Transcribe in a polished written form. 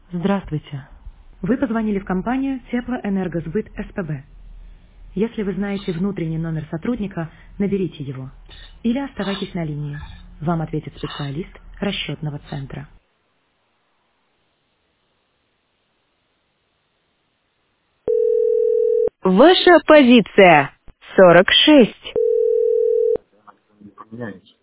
Здравствуйте. Вы позвонили в компанию Теплоэнергосбыт СПБ. Если вы знаете внутренний номер сотрудника, наберите его. Или оставайтесь на линии. Вам ответит специалист расчетного центра. Ваша позиция 46. Поменяемся.